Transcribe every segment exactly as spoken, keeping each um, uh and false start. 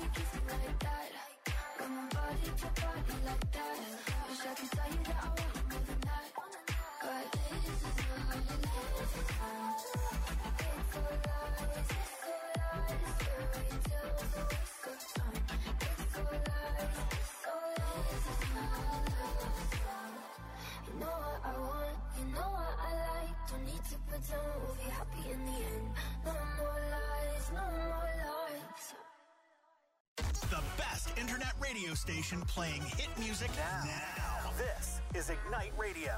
kiss me like that. Got my body to body like that. Wish I could tell you that I want you more than that. But this is not what it is. It's all lies, it's all lies. Fairy tales, a waste of time. It's all lies, it's all lies. It's not love. You know what I want, you know what I like. Don't need to pretend we'll be happy in the end. No more lies, no more lies. The best internet radio station playing hit music now. now. This is Ignite Radio.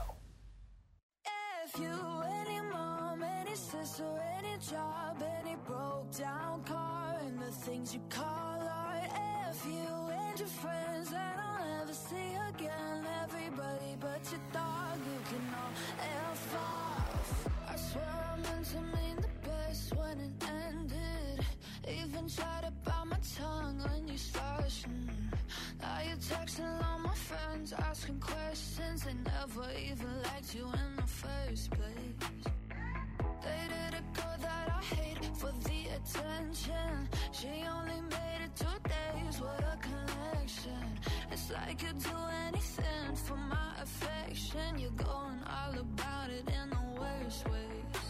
If you, any mom, any sister, any job, any broke down car, and the things you call art. If you and your friends that I'll never see again, everybody but your dog, you can all F off. I swear I meant to mean the best when it ended. Even tried to bite my tongue when you started. Mm. Now you're texting all my friends, asking questions. They never even liked you in the first place. Dated a girl that I hate for the attention. She only made it two days, what a connection. It's like you'd do anything for my affection. You're going all about it in the worst ways.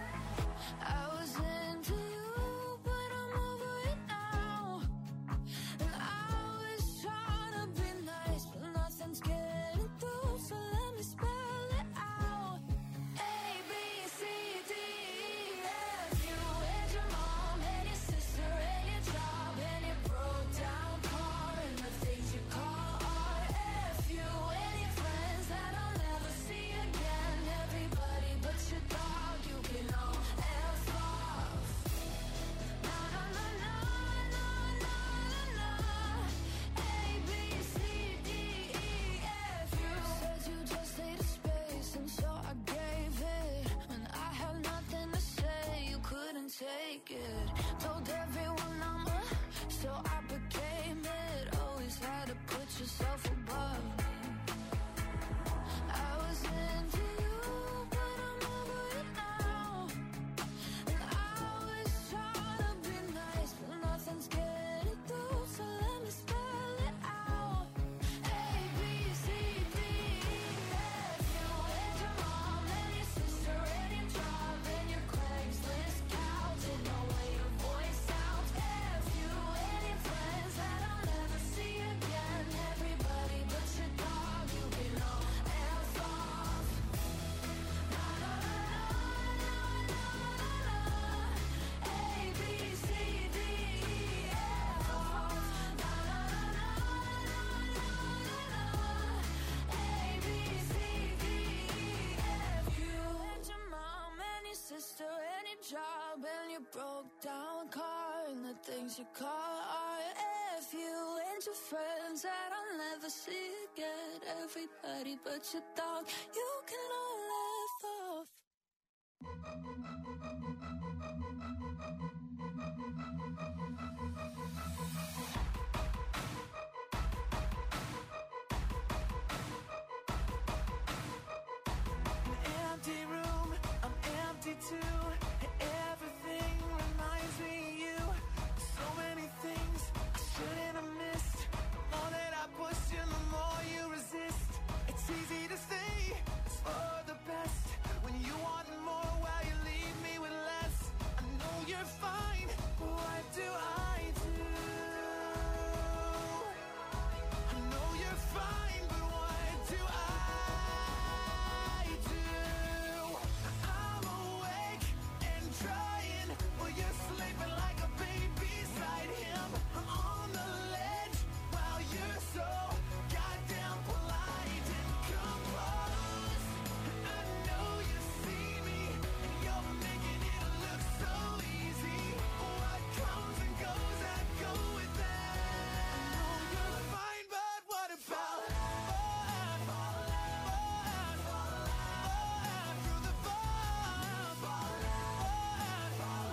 I was into you, but I'm over it now. And I was trying to be nice, but nothing's getting through, so let me spell it out. A, B, C, D, E, F. You and your mom and your sister and your job and your broke down car and the things you call art. F. You and your friends that I'll never see again. Everybody but your dog, you can all F off. Na na na na na na na na. A, B, C, D, E, F. You said you just needed space, and so I gave it. When I had nothing to say, you couldn't take it. Told everyone I'm a, so I became it. Always had to put yourself above me. I was into you, but I'm over it now. And I was trying to be nice, but nothing's getting through, so let me spell it out. A, B, C, D, E, F. You and your mom and your sister and your job and your Craigslist couch and the way your voice sounds. F. You and your friends that I'll never see again. Everybody but your dog, you can all F off. Na na na na na na na. A, B, C, D, E, F off. Na na na na na na na. A, B, C, D, E, F. You and your mom and your sister and your job and your broke down car and the things you call art. F. You and your friends that I'll never see again. Everybody but your dog, you can all F off. An empty room, I'm empty too. Everything reminds me of you. So many things I shouldn't have missed. The more that I push you, the more you resist. It's easy to say it's for the best when you want more while you leave me with less. I know you're fine, but what do I do? I know you're fine, but what do I do? I'm awake and trying while you're sleeping like a baby beside him. I'm on the ledge while you're so goddamn polite and composed. I know you see me and you're making it look so easy. What comes and goes, I go with that. I know you're fine, but what about falling, falling, falling through the fall, falling,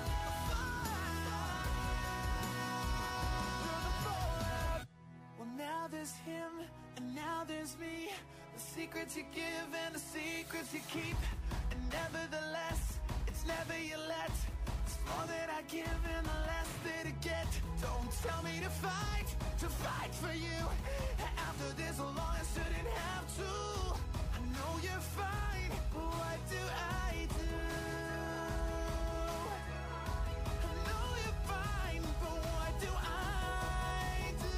falling. Well, now there's him, and now there's me. The secrets you give and the secrets you keep. And nevertheless, it's never you let. It's more that I give and the less that I get. Don't tell me to fight, to fight for you. After this long, I shouldn't have to. I know you're fine, but what do I do? I know you're fine, but what do I do?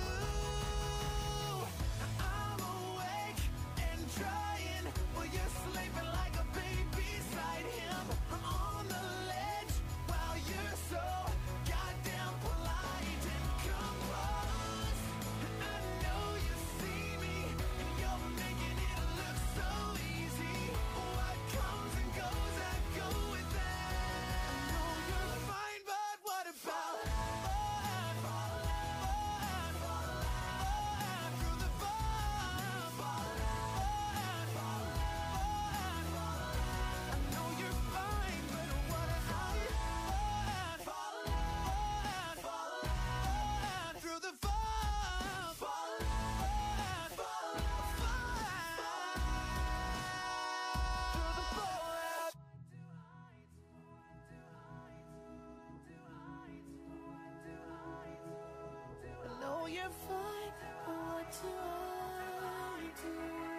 I'm awake and trying, while you're sleeping like a baby beside him. I'm on the ledge while you're so goddamn polite and composed. I know you see me, and you're making it look so easy. What comes and goes, I go with that. I know you're fine, but what about fun, fun, fun, fun, through the fun, fun, fun, fun, fun. I know you're fine, but what about fun, fun, fun, through the fun, fun, fun, fun, through the fun. I know you're fine, but what do I do?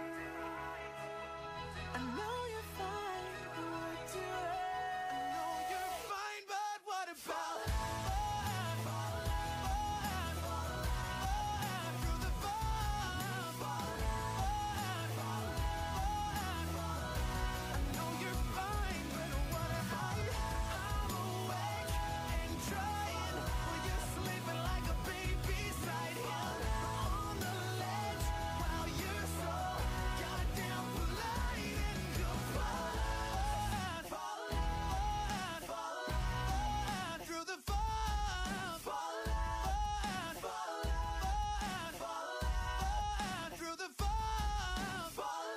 I know you're fine, but what do I? I know you're fine, but what about fun, fun, fun, fun, through the fun, fun, fun, fun, fun. I know you're fine, but what about? I'm awake and trying, while you're sleeping like a baby beside him. On the ledge while you're so goddamn polite and composed. Fall, fall, fall, through the fall, fall, fall, fall, fall, through the fall, fall,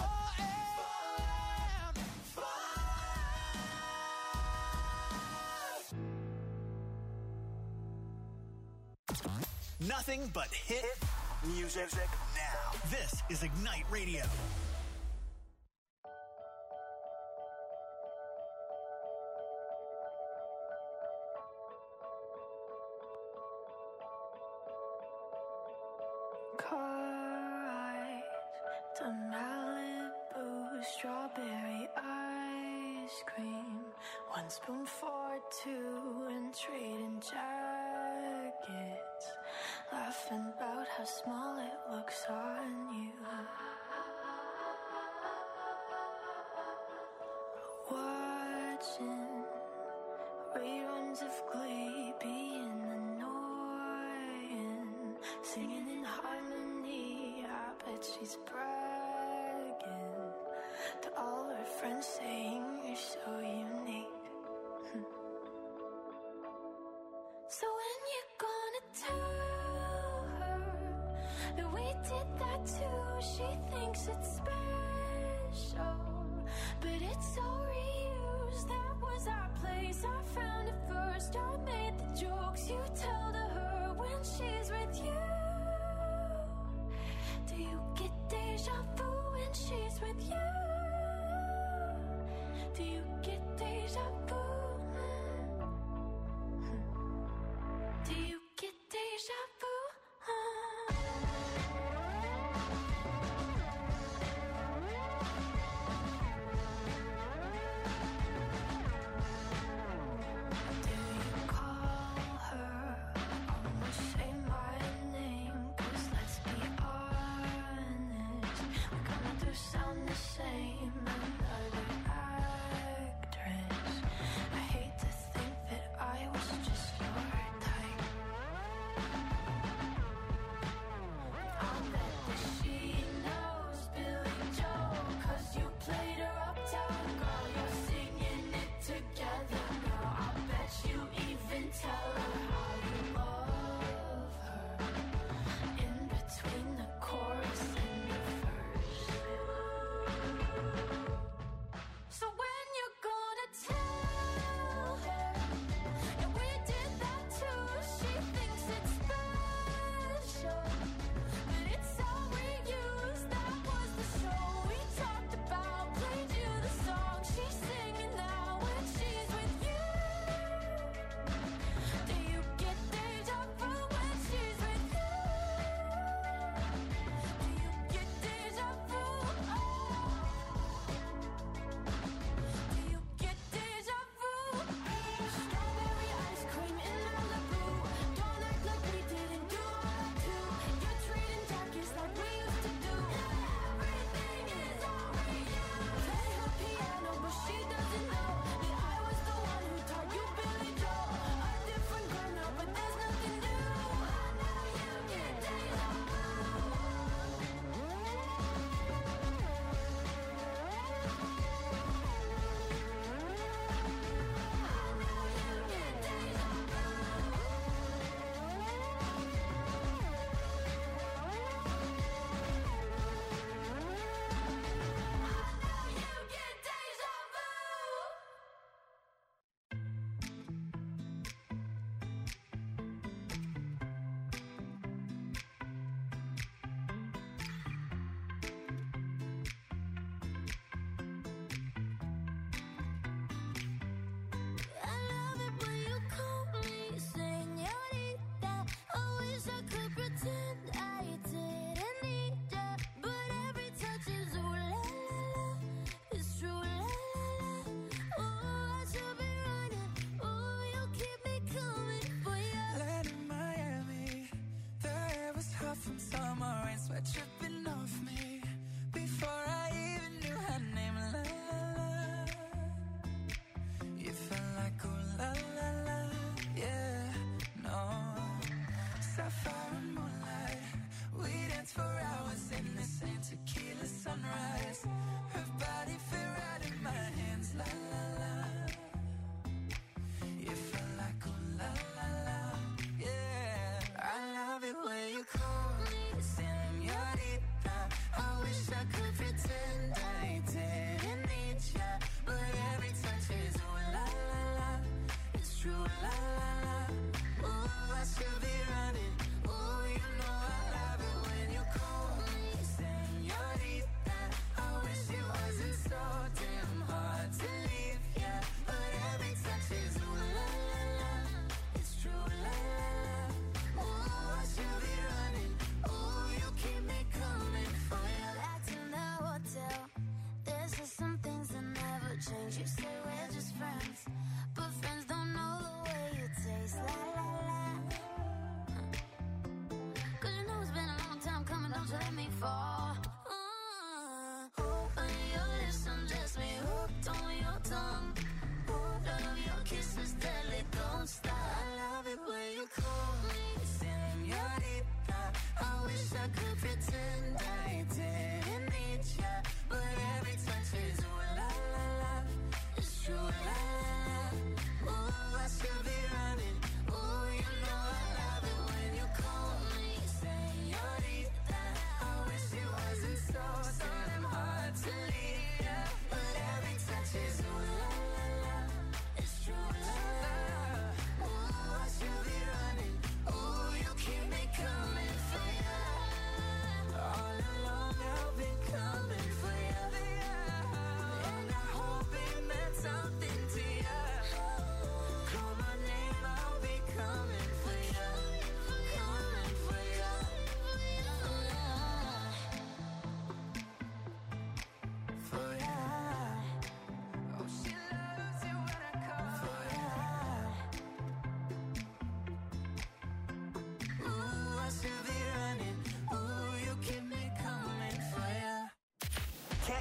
fall, fall. Nothing but hit music now. This is Ignite Radio. Car ride to Malibu, strawberry ice cream, one spoon for two, and trading jackets, laughing about how small it looks on you. Watching reruns of Glee, being annoying, singing in harmony. I bet she's bragging to all her friends, saying you're so unique. So when you gonna tell her that we did that too? She thinks it's special, but it's so reused. That was our place, I found it first. I made the jokes you tell to her when she's with you. Do you get deja vu when she's with you? Do you get deja vu? Do you get deja vu? Do you call her? Almost say my name, 'cause let's be honest, we kinda do sound the same. Another actress, I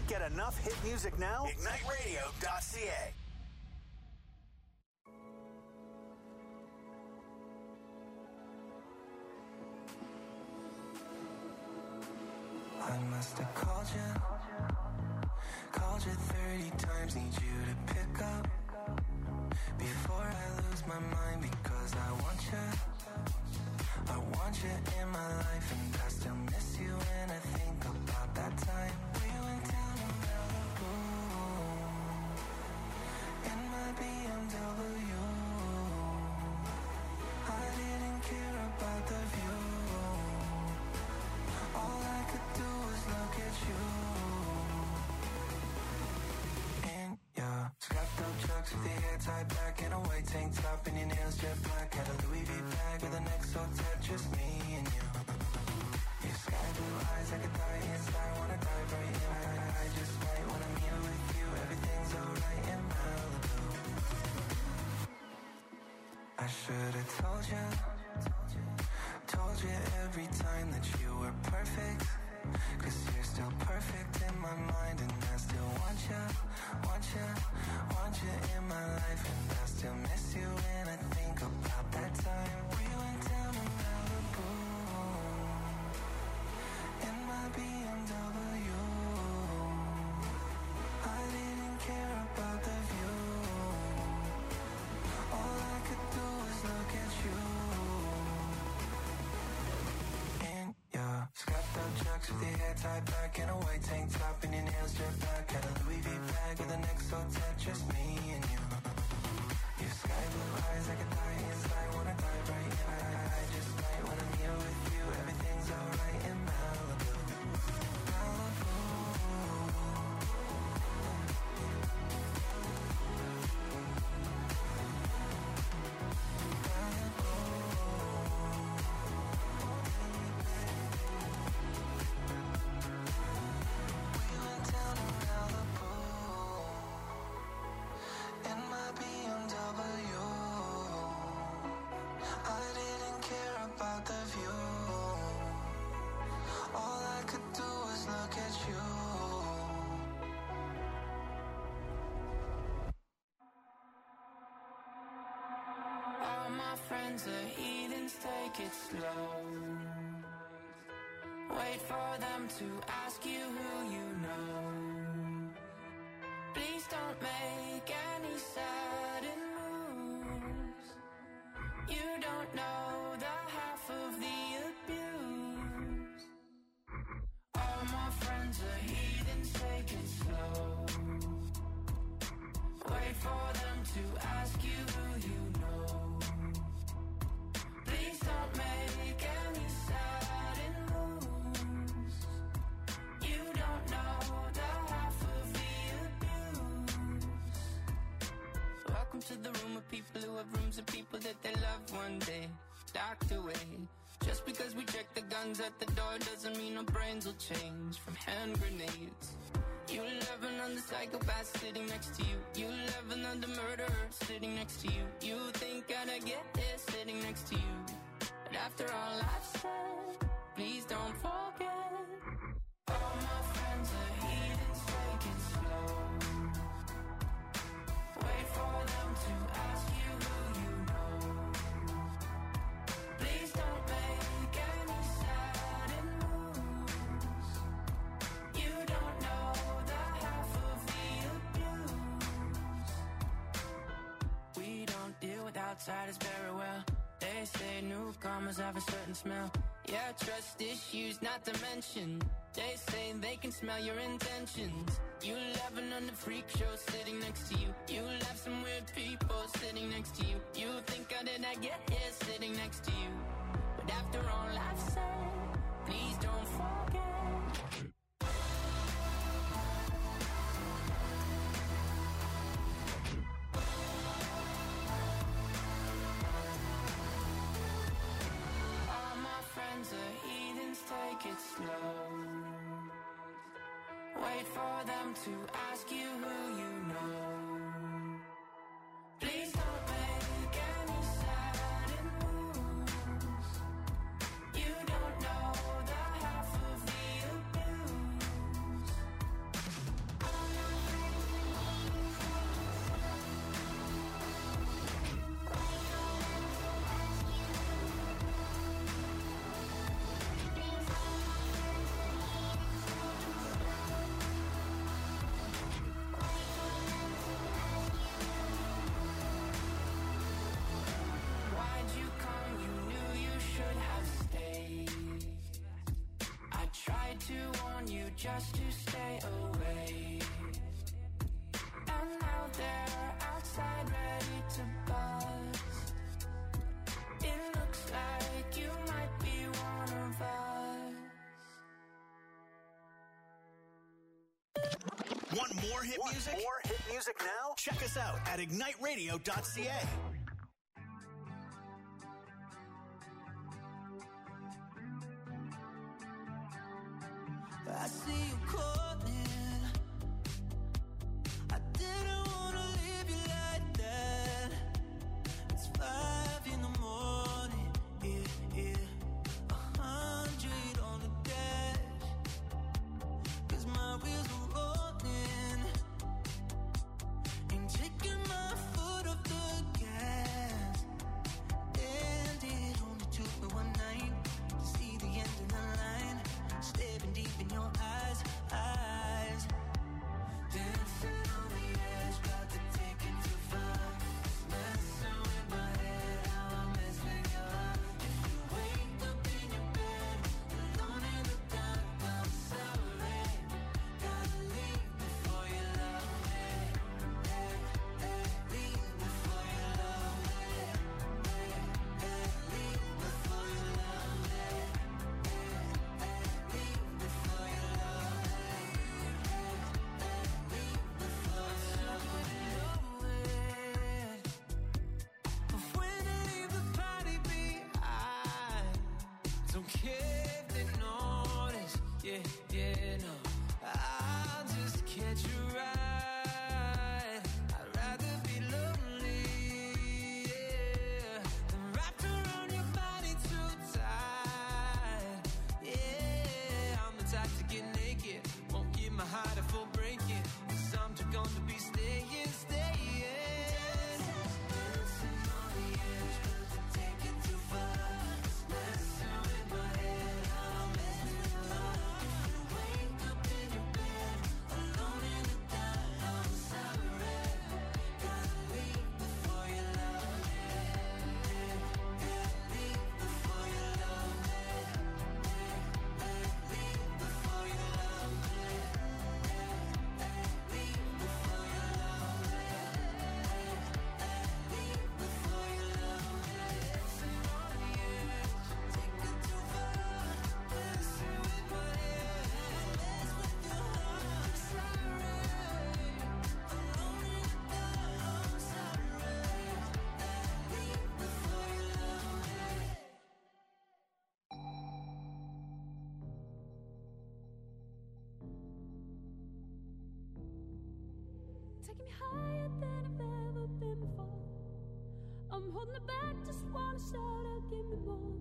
Get enough hit music now? ignite radio dot c a. I must have called you, called you thirty times, need you to pick up before I lose my mind, because I want you, I want you in my life, and I still miss you when I think about that time we went down to Malibu in my B M W. I didn't care about the view, all I could do was look at you. In your scuffed up chucks with your hair tied back and a white tank top and your nails jet black. Had a Louis V bag with an X O tat, just me and you. Your sky blue eyes, I could die inside, wanna dive right in. I, I just might when I'm here with you, everything's alright in Malibu. I should've told you, told you every time that you were perfect, cause you're still perfect in my mind, and I still want you, want you, want you in my life, and I still miss you when I think about that time we went down to Malibu in my B M W. I didn't care about the view, all I could do was look at you. In your scuffed up chucks with your hair tied back and a white tank top and your nails jet black. Had a Louis V bag with an X O tat, just me and you. Your sky blue eyes, I could die inside, wanna dive right in. I, I just might when I'm here with you, everything's alright in Malibu. Malibu. Friends are heathens, take it slow. Wait for them to ask you who you know. Please don't make any sudden moves. You don't know the half of the abuse. All my friends are heathens, take it slow. Wait for them to ask you who you know. Please don't make any sudden moves. You don't know the half of the abuse. Welcome to the room of people who have rooms of people that they love one day locked away. Just because we check the guns at the door doesn't mean our brains will change from hand grenades. You laughing on the psychopath sitting next to you. You laughing on the murderer sitting next to you. You think I'd get here sitting next to you. But after all I've said, please don't forget. All my friends are heathens, take it slow. Wait for them to ask you who you know. Please don't make any sudden moves. You don't know the half of the abuse. We don't deal with outsiders very well. They say newcomers have a certain smell. Yeah, trust issues not to mention. They say they can smell your intentions. You laughing on the freak show sitting next to you. You laugh some weird people sitting next to you. You think I did not get here sitting next to you. But after all I've said, please don't forget. Take it slow. Wait for them to ask you who you know. Please don't make any sudden moves. You don't know the half of the abuse. Want more hit Want music? more hit music now? Check us out at ignite radio dot c a. I see you calling. I didn't wanna leave you like that. It's five in the morning, yeah, yeah. A hundred on the dash, 'cause my wheels are rolling. Ain't taking my foot off the gas. And it only took me one night to see the end of the line. Staring deep in your eyes, eyes. Dancing on the edge, about to take it too far. Messing with my head, how I mess with your heart. If you wake up in your bed, alone in the dark, I'm sorry. Gotta leave before you love me. Hey, hey, leave before you love me. Hey, hey, leave before you love me. Don't care if they notice, yeah, yeah, no. I'll just catch you right. I'd rather be lonely, yeah, than wrapped around your body too tight. Yeah, I'm the type to get naked, won't give my heart a full breaking, 'cause I'm just gonna be staying, staying. Dancing on the edge, but to take it too far. Messing with my head, how I mess with your heart. If you wake up in your bed, alone in the dark, I'm sorry. Gotta leave before you love me. Leave before you love me. Leave before you love me. Leave before you love me. Leave before you love me. Dancing on the edge, take it too far. Messing with my head, mess with your heart. Sorry, alone in the dark, I'm sorry. Leave before you love me. Taking me higher than I've ever been before. I'm holding it back, just wanna shout out, give me more.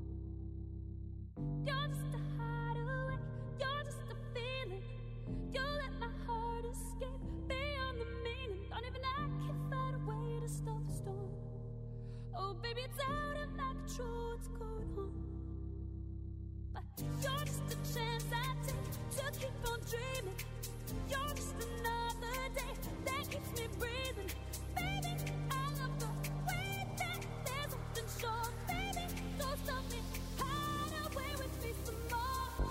You're just a hideaway, you're just a feeling. You let my heart escape beyond the meaning. Don't even I can find a way to stop the storm. Oh baby, it's out of my control, what's going on? But you're just a chance I take to keep on dreaming. You're just another day that keeps me breathing. Baby, I love the way that there's something sure. Baby, don't stop me, hide away with me some more.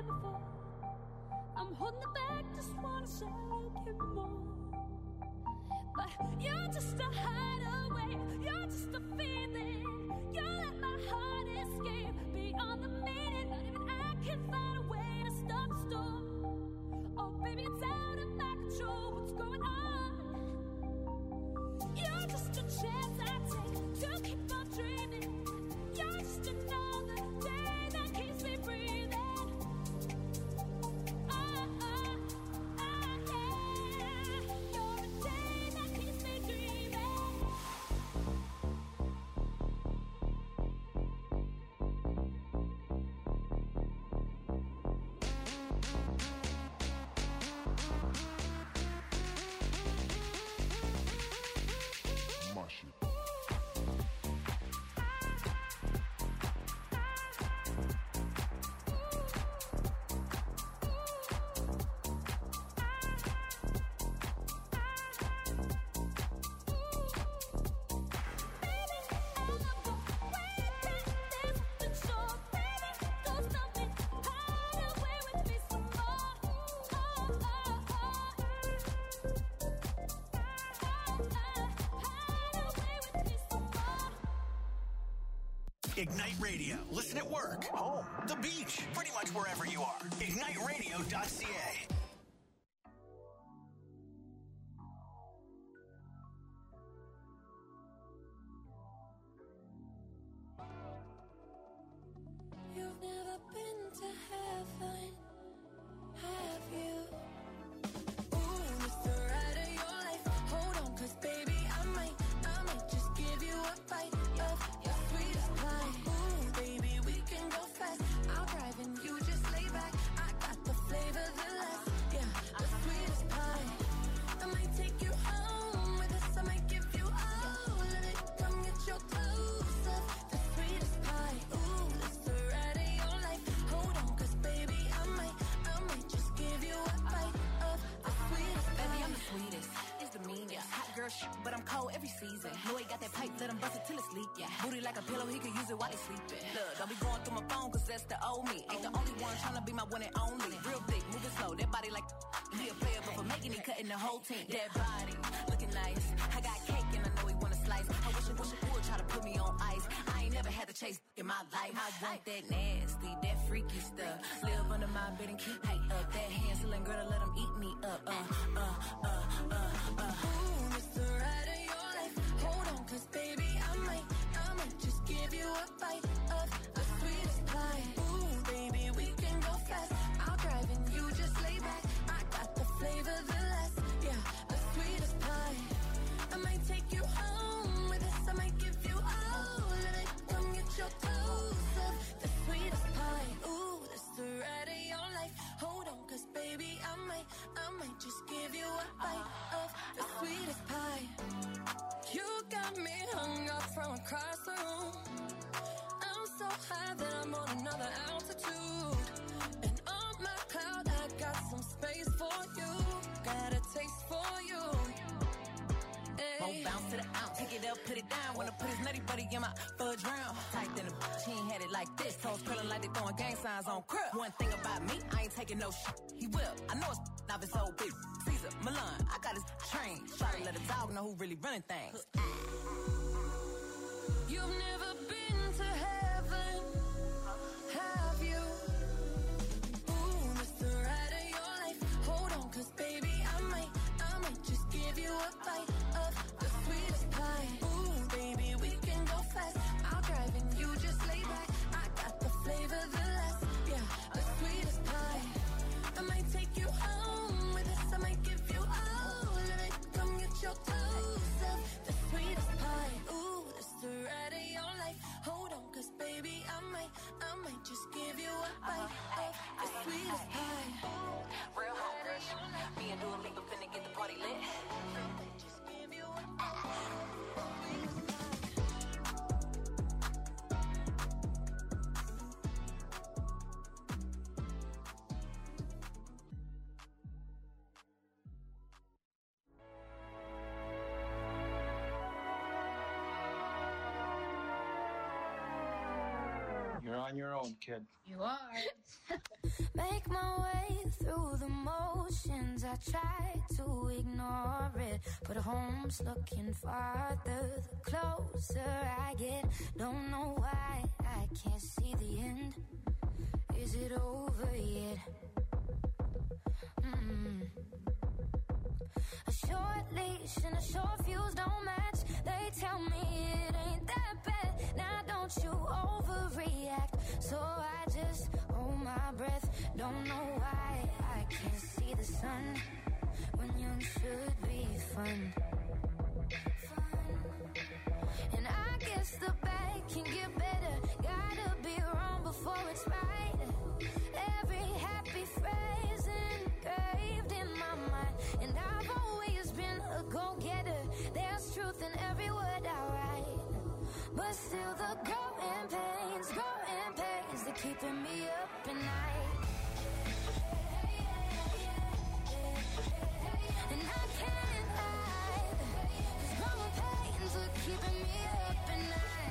before. I'm holding it back, just wanna say you give me more. But you're just a hideaway, you're just a feeling. You let my heart escape beyond the meaning. Not even I can find a way to stop the storm. Oh baby, it's out of my control, what's going on? You're just a chance I take to keep on dreaming. You're just another day that keeps me breathing. Oh, oh, oh, yeah. You're a day that keeps me dreaming. Ignite Radio. Listen at work, home, the beach, pretty much wherever you are. ignite radio dot c a. You've never been to heaven, have you? Ooh, it's the ride of your life. Hold on, cause baby, I might, I might just give you a bite of your sweetest pie. Ooh, baby, we can go fast. I'll drive and you just lay back. I got the flavor, the last, yeah, the sweetest pie. I might take you home with us. I might give you all of it. Come get your clothes up, the sweetest pie. Ooh, it's the ride of your life. Hold on, cause baby, I might, I might just give you a bite of the sweetest pie. Baby, I'm the sweetest. It's the meanest. Hot girl shit, but I'm cold every season. Know he got that pipe, let him bust it till it's leak. Yeah. Booty like a pillow, he could use it while he sleeping. Look, don't be going through my phone, cause that's the old me. Ain't the only one tryna be my one and only. Real thick, moving slow, that body like he a player, but for making it, cutting the whole team. That body, looking nice. I got cake and I know he wanna slice. I wish I wish I would try to put me on ice. I ain't never had to chase in my life. I want that nasty, that freaky stuff. Live under my bed and keep me up. That Hansel and Gretel, let him eat me up. Uh, uh, uh, uh, uh. Ooh, it's the ride of your life. Hold on, cause baby, I might, I might just give you a bite of the sweetest pie. Ooh, baby, we can go fast. I'll drive and you just lay back. I got the flavor, the last, yeah, the sweetest pie. I might take you home with us. I might give you all of it. Come get your clothes up, the sweetest pie. Ooh, that's the ride of your life. Hold on, cause baby, I might, I might just give you a bite of the sweetest pie. You got me hung up from across the room. I'm so high that I'm on another altitude. And on my cloud, I got some space for you. Got a taste for you. Won't bounce to the ounce, pick it up, put it down. Wanna put his nutty buddy in my fudge round. Tight than a bitch, he ain't had it like this. Toes curling like they throwing gang signs on crib. One thing about me, I ain't taking no shit. He will, I know it's not his old bitch. Caesar, Milan, I got his train. Try to let a dog know who really running things. You've never been to heaven, have you? Ooh, it's the ride of your life. Hold on, cause baby, I might, I might just give you a bite of the sweetest pie. Ooh, baby, we can go fast. I'll drive and you just lay back. I got the flavor, the last, yeah, the sweetest pie. I might take you home with us. I might give you all of it. Come get your clothes up, the sweetest pie. Ooh, that's the ride of your life. Hold on, cause baby, I might, I might just give you a bite of the sweetest pie. Real hot rush. Me and Dua Lipa finna get the party lit. Just give you a bite of the sweetest pie. Here on your own, kid. You are. Make my way through the motions. I try to ignore it, but home's looking farther the closer I get. Don't know why I can't see the end. Is it over yet? Mm. A short leash and a short fuse don't match. They tell me it ain't that bad. Now don't you overreact. So I just hold my breath. Don't know why I can't see the sun when young should be fun. Fun. And I guess the bad can get better. Gotta be wrong before it's right. Every happy phrase engraved in my mind. And I've always been a go-getter. There's truth in every word I write. But still the growing pains, growing pains, they're keeping me up at night. And I can't hide, 'cause growing pains are keeping me up at night.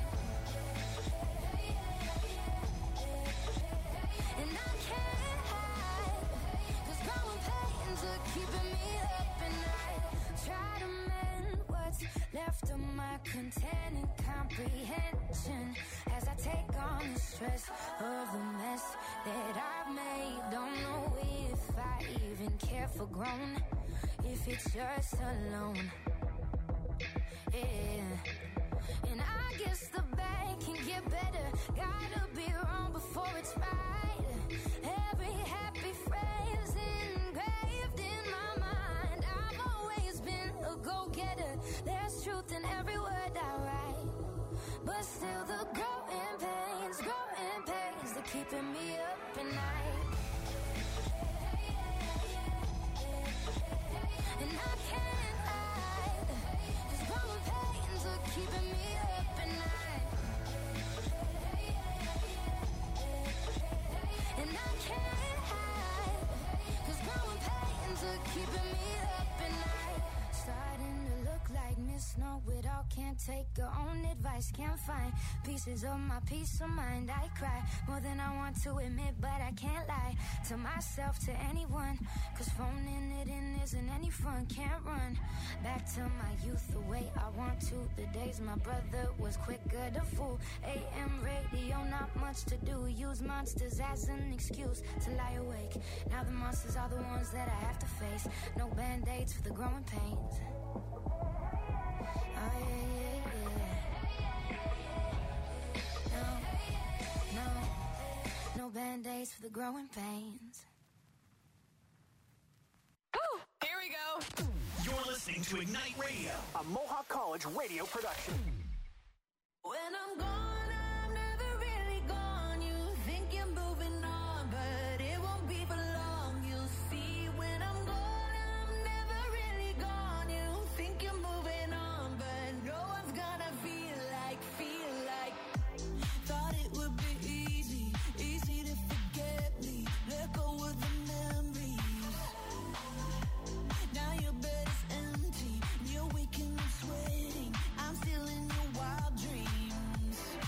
And I can't hide, 'cause growing pains are keeping me up at night. Try to mend what's left of my containing comprehension as I take on the stress of the mess that I've made. Don't know if I even care for grown, if it's just alone. Yeah. And I guess the bad can get better. Gotta be wrong before it's right. Every happy phrase engraved in my mind. I've always been a go-getter. There's truth in every word I write. But still the growing pains, growing pains, they're keeping me up at night. And I can't hide, 'cause growing pains are keeping me up at night. And I can't hide, 'cause growing pains are keeping me up at night. Starting to look like Miss Know-It-All. Can't take her own advice. Can't find pieces of my peace of mind. I cry more than I want to admit, but I can't lie to myself, to anyone, 'cause phoning it in isn't any fun. Can't run back to my youth the way I want to. The days my brother was quicker to fool. A M radio, not much to do. Use monsters as an excuse to lie awake. Now the monsters are the ones that I have to face. No band-aids for the growing pains. Oh yeah, yeah, yeah. No, no, no band-aids for the growing pains. Ooh, here we go. You're listening to Ignite Radio, a Mohawk College radio production. When I'm gone, I'm never really gone. You think you're moving on, but it won't be for long. You'll see when I'm gone, I'm never really gone. You think you're moving on, but no one's gonna feel like, feel like. Thought it would be easy, easy to forget me. Let go of the memories. Now your bed is empty, you're waking up sweating. I'm still in your wild dreams.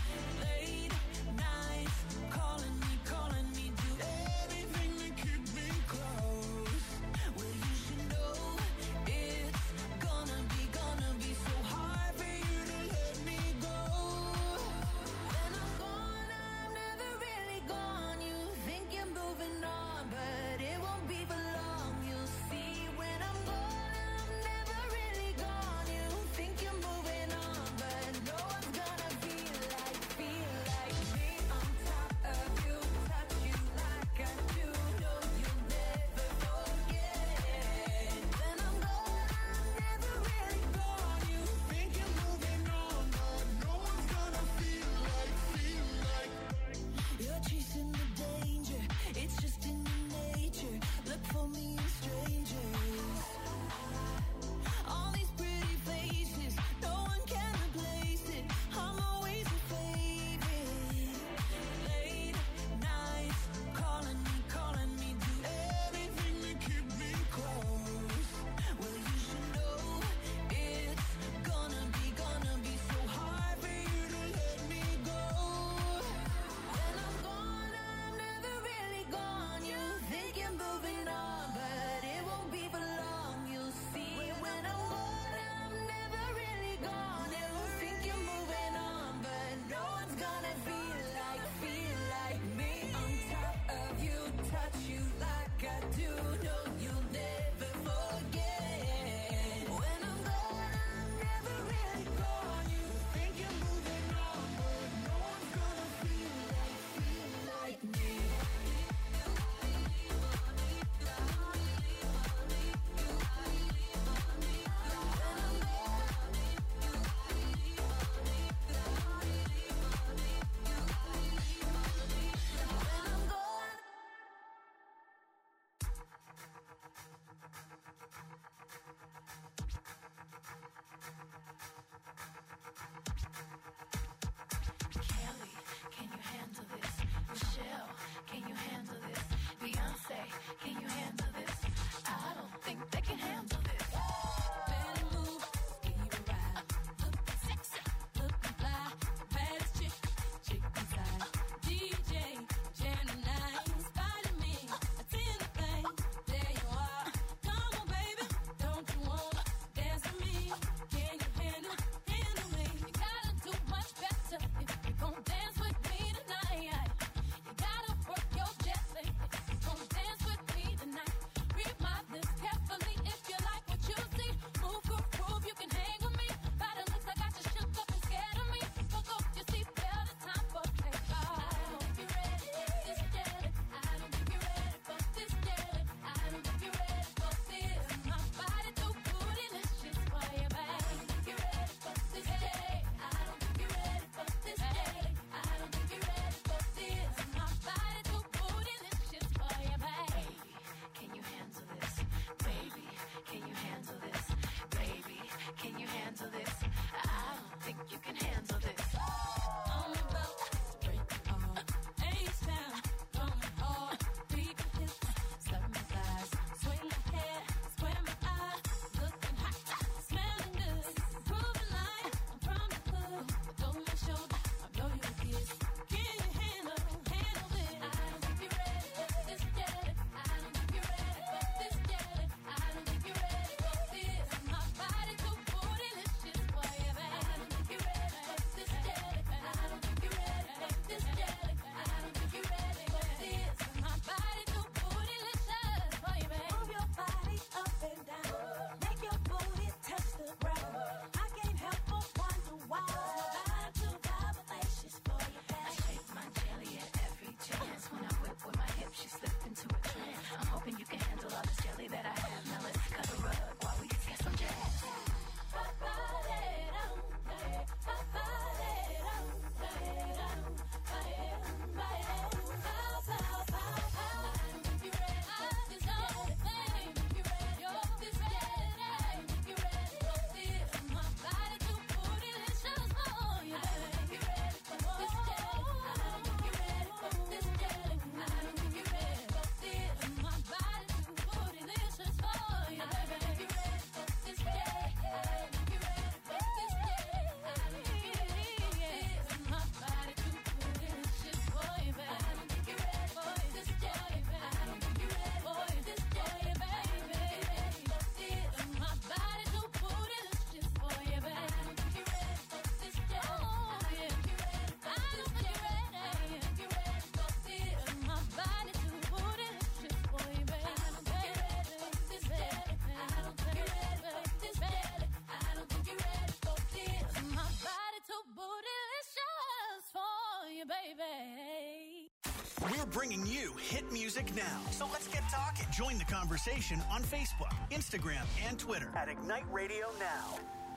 We're bringing you hit music now. So let's get talking. Join the conversation on Facebook, Instagram, and Twitter At Ignite Radio Now.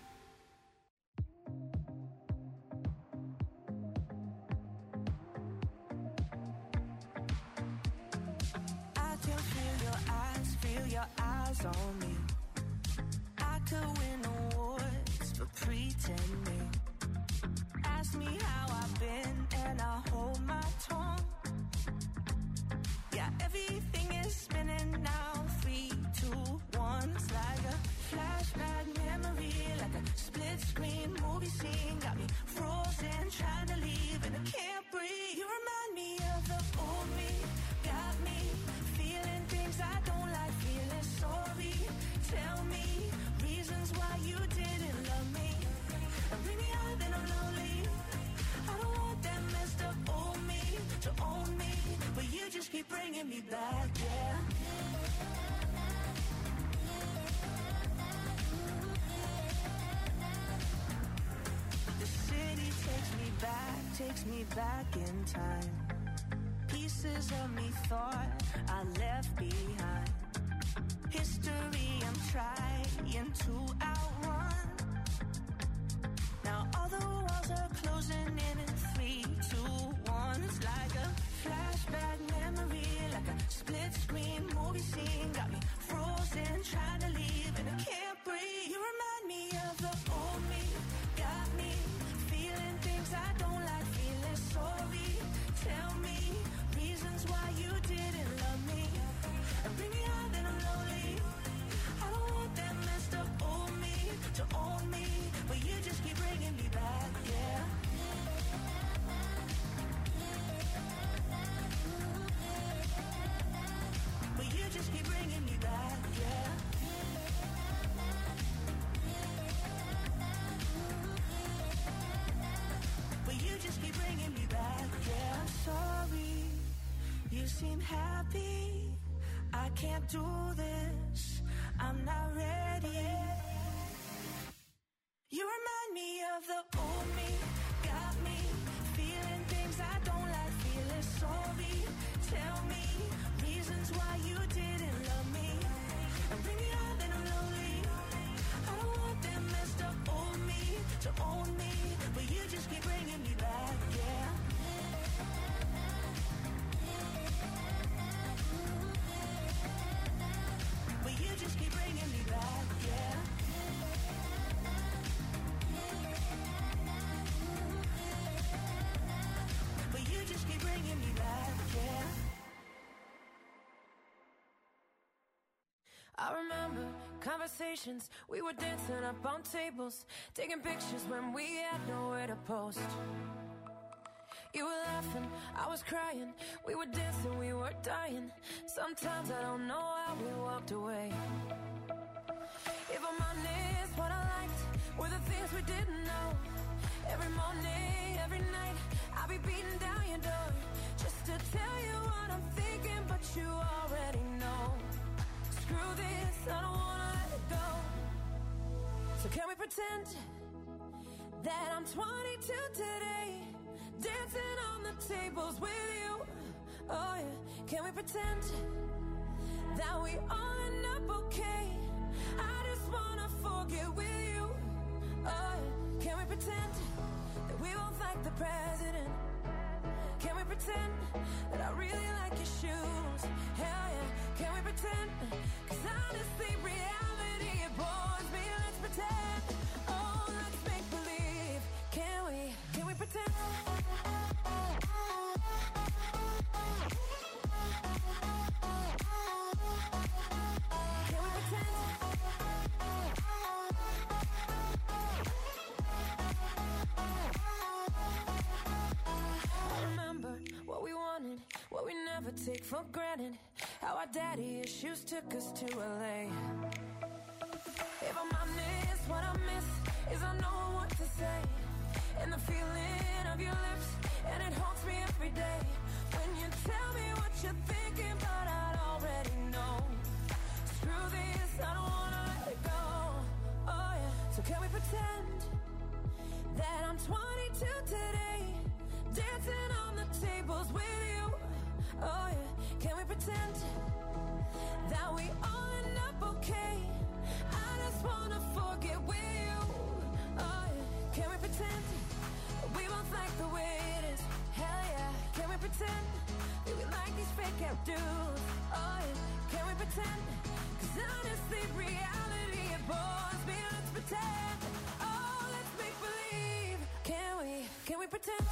I can feel your eyes, feel your eyes on me. I could win awards for pretending. Ask me how I've been and I hold my tongue. Yeah, everything is spinning now. Three, two, one. It's like a flashback memory, like a split screen movie scene. Got me frozen, trying to leave and I can't breathe. You remind me of the old me. Got me feeling things I don't like, feeling sorry. Tell me reasons why you didn't love me. And bring me out, then I'm lonely. I don't want that messed up old me to own me, but you just keep bringing me back, yeah. The city takes me back, takes me back in time. Pieces of me thought I left behind. History I'm trying to outrun. Now all the walls are closing in in three, two, one. It's like a flashback memory, like a split screen movie scene. Got me frozen, trying to leave and I can't breathe. You remind me of the old me. Got me feeling things I don't like, feeling sorry. Tell me reasons why you didn't love me. And bring me out, then I'm lonely. I don't want that messed up old me to own me, but you just keep bringing me back, yeah. But you just keep bringing me back, yeah. But you just keep bringing me back, yeah. I'm sorry, you seem happy. I can't do this, I'm not ready. You remind me of the old me. Got me feeling things I don't like, feeling sorry. Tell me reasons why you didn't love me. And bring me out, then I'm lonely. I don't want that messed up old me to own me, but you just keep bringing me back, yeah. But you just keep bringing me back, yeah. But you just keep bringing me back, yeah. I remember conversations, we were dancing up on tables, taking pictures when we had nowhere to post. You were laughing, I was crying, we were dancing, we were dying. Sometimes I don't know how we walked away. If I'm honest, what I liked were the things we didn't know. Every morning, every night, I'll be beating down your door just to tell you what I'm thinking, but you already know. Screw this, I don't wanna let it go. So can we pretend that I'm twenty-two today, dancing on the tables with you? Oh yeah, can we pretend that we all end up okay? I just wanna forget with you. Oh yeah, can we pretend that we both like the president? Can we pretend that I really like your shoes? Hell yeah, can we pretend? Cause honestly, reality, it bores me. Let's pretend. Oh, let's make believe. Can we, can we pretend? Can we pretend? I remember what we wanted, what we never take for granted. How our daddy issues took us to L A. If I'm honest, what I miss is I know what to say. And the feeling of your lips, and it haunts me every day. When you tell me what you're thinking, but I'd already know. Screw this, I don't wanna let it go. Oh yeah, so can we pretend that I'm twenty-two today, dancing on the table pretend that we like these fake out dudes? Oh yeah, can we pretend? Cause honestly, reality it bores me. Let's pretend. Oh, let's make believe. Can we? Can we pretend?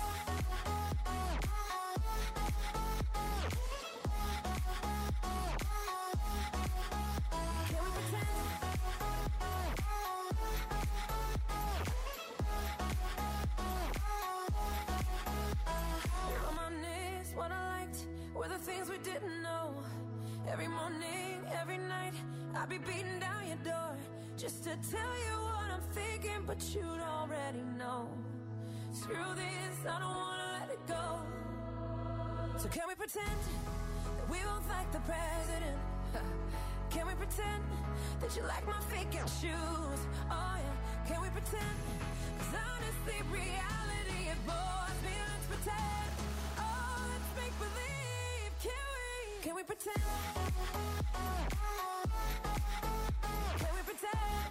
Can we pretend? Reminisce what I liked were the things we didn't know. Every morning, every night, I'd be beating down your door just to tell you what I'm thinking, but you'd already know. Screw this, I don't wanna let it go. So can we pretend that we both like the president? Can we pretend that you like my fake out shoes? Oh yeah, can we pretend? Cause honestly, reality it bores me. Let's pretend. Oh, let's make believe. Can we? Can we pretend? Can we pretend?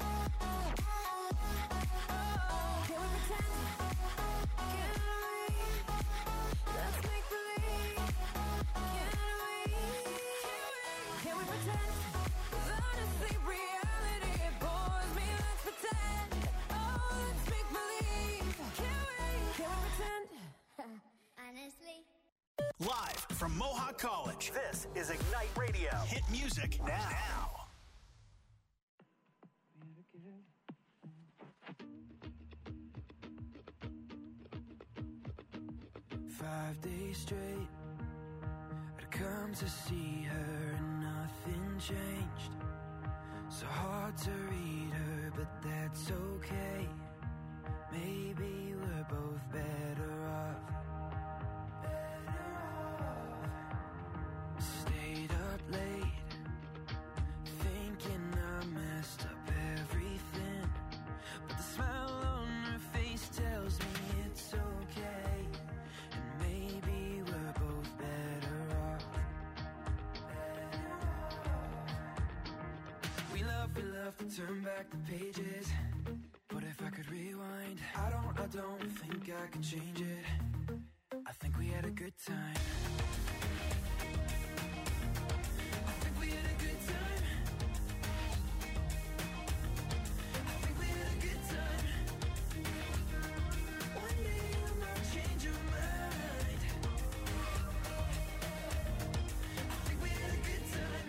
Oh, can we pretend? Can we? Let's make believe. Can we? Can we pretend? 'Cause honestly, reality it bores me. Let's pretend. Oh, let's make believe. Can we? Can we pretend? Honestly. Live from Mohawk College. This is Ignite Radio. Hit music now. now. Five days straight, I'd come to see her and nothing changed. So hard to read her, but that's okay. Maybe we're both better off. Better off. Stayed up late, thinking I messed up everything. But the smile on her face tells me it's okay. And maybe we're both better off. Better off. We love, we love to turn back the pages. But if I could rewind, I don't, I don't think I could change it. I think we had a good time. I think we had a good time. I think we had a good time. One day you might change your mind. I think we had a good time.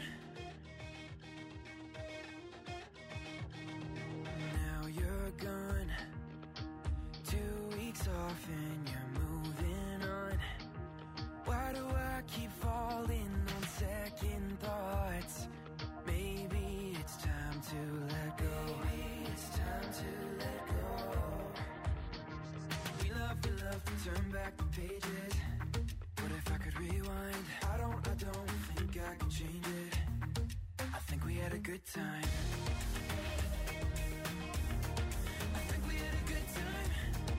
Now you're gone, two weeks off and you're moving on. Why do I keep falling on second thoughts? Maybe it's time to let go. Maybe it's time to let go. We love, we love to turn back the pages. But if I could rewind, I don't, I don't think I could change it. I think we had a good time. I think we had a good time.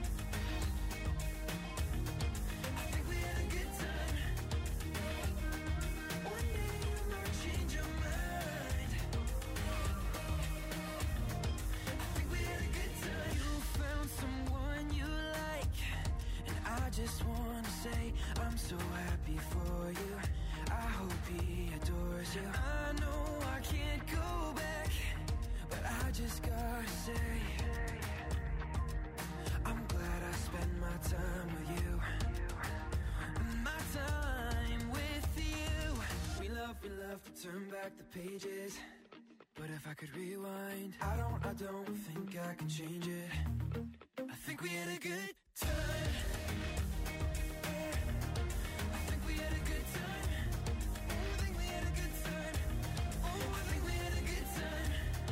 I think we had a good time. One day you might change your mind. I think we had a good time. You found someone you like, and I just wanna say I'm so happy for you. I hope he adores you. I know I can't go back, but I just gotta say I'm glad I spent my time with you. My time with you. We love, we love to turn back the pages. But if I could rewind, I don't, I don't think I can change it. I think we had a good time. I think we had a good time. Oh, I think we had a good time. Oh, I think we had a good time.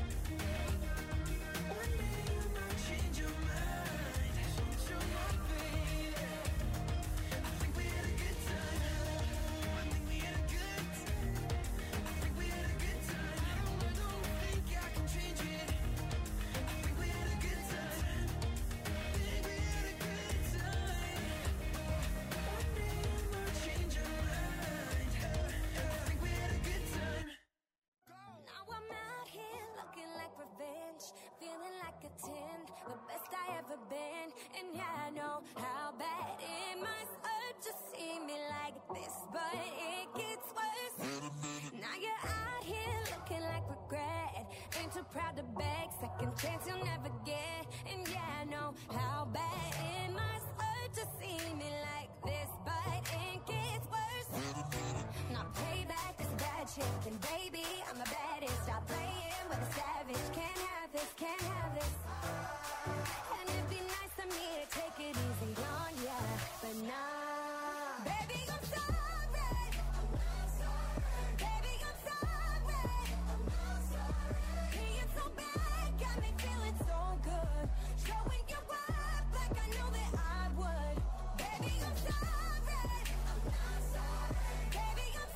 One day you might change your mind. Change your mind, baby. I think we had a good time. Oh, I think we had a good time. I think we had a good time. I don't, I don't think I can change it. I think we had a good time. I think we had a good time. chick, and baby, I'm the baddest. Stop playing with a savage. Can't have this, can't have this. And it'd be nice of me to take it easy on ya, but nah. Baby, I'm sorry. Baby, I'm sorry. Being so bad got me feeling so good. Showing you up like I know that I would. Baby, I'm sorry. Baby, I'm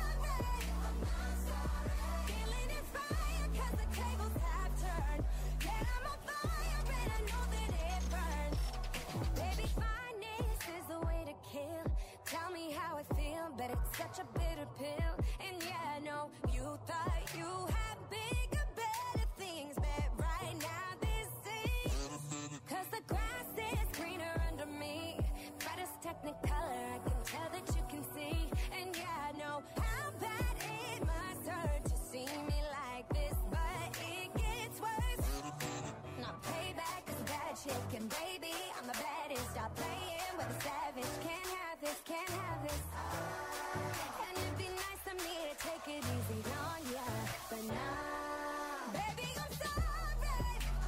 sorry. Feeling inspired 'cause the tables have turned. Yeah, I'm on fire and I know that it burns. Baby, fineness is the way to kill. Tell me how I feel, but it's such a bitter pill. And yeah, I know you thought you had bigger, better things, but right now this is 'cause the grass is greener under me. Brightest technicolor, I can tell that you can see. And yeah, I know how bad it must hurt to see me like this, but it gets worse. Not payback is a bad chick, and baby, I'm the baddest. Stop playing with a savage. Can't have this, can't have this. And it'd be nice of me to take it easy on ya, but nah. Baby, I'm sorry.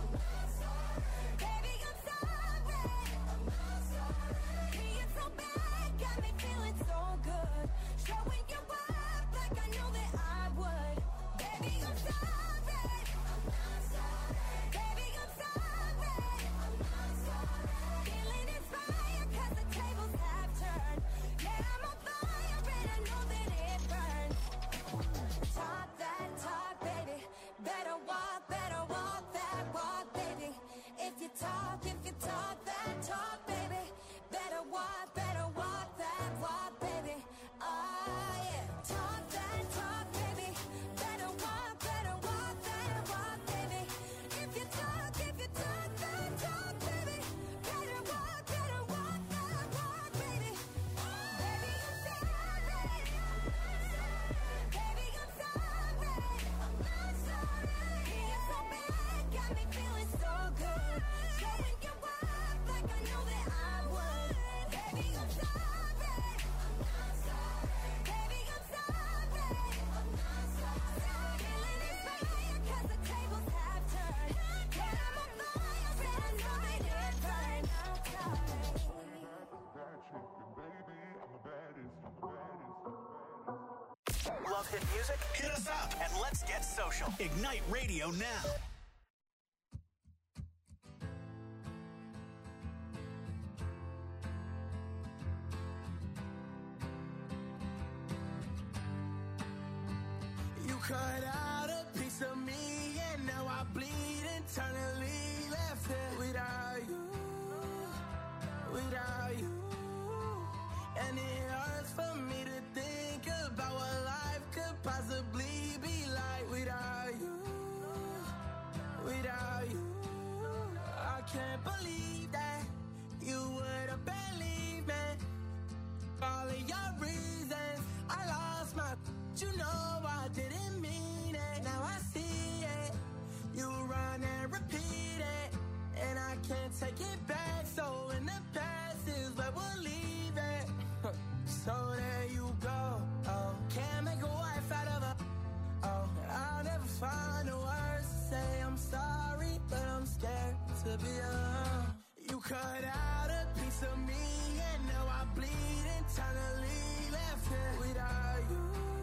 Baby, I'm sorry. Being so bad got me feeling so good. Showing you up like I know that I would. Baby, I'm sorry. Baby, I'm sorry. Feeling inspired 'cause the tables have turned. Yeah, I'm on fire and I know that it burns. Talk that talk, baby. Better walk, better walk that walk, baby. If you talk, if you talk that talk, baby. Better walk, better walk that walk, baby. Oh yeah. Talk that talk, baby. Better walk, better walk that walk, baby. If you talk, if you talk that talk, baby. Better walk, better walk that walk, baby. Baby, I'm sorry. Baby, I'm sorry. Being so bad got me feeling so good. Showing you up like I know that I would. Baby, I'm sorry. Baby, I'm sorry. Feeling inspired 'cause the tables have turned. Yeah, I'm on fire and I know that it burns. Love hit music? Hit us up and let's get social. Ignite Radio now. You cut out a piece of me and now I bleed internally. Left here without you, without you. And it hurts for me to think about what life could possibly be like without you, without you. I can't believe that you would have believed me. All of your reasons, I lost my. You know I didn't mean it. Now I see it. You run and repeat it, and I can't take it back. So in the past is where we'll leave it. So there you go. Oh, can't make a wife out of her. Oh, I'll never find the words to say I'm sorry, but I'm scared to be alone. You cut out a piece of me, and now I bleed internally. Left here without you,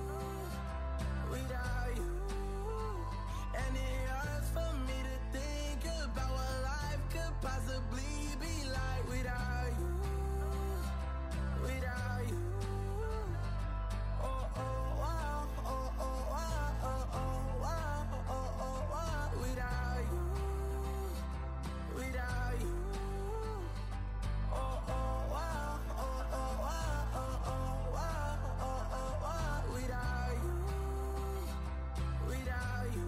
without you. And it hurts for me to think about what life could possibly be like without you, without you. Oh, oh, oh, oh, oh, oh, oh, oh, oh, oh, oh, oh, without you, without you. Oh, oh, oh, oh, oh, oh, oh, oh, oh, oh, oh, without you, without you.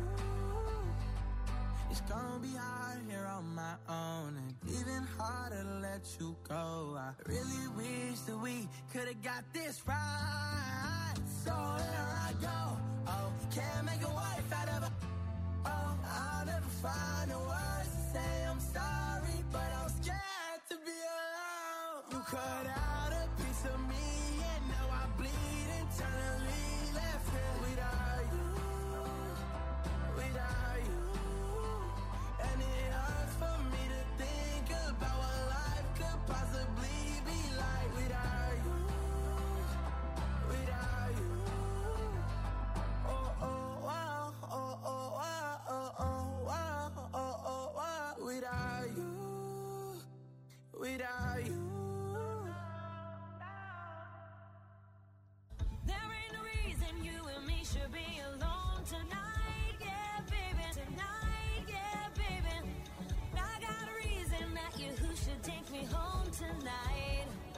It's gonna be hard here on my own, and even harder to let you go. I really wish that we could've got this right. So here I go. Oh, can't make a wife out of a. Oh, I'll never find the words to say I'm sorry, but I'm scared to be alone. You cut out a piece of me, and now I bleed internally. Left here without take me home tonight.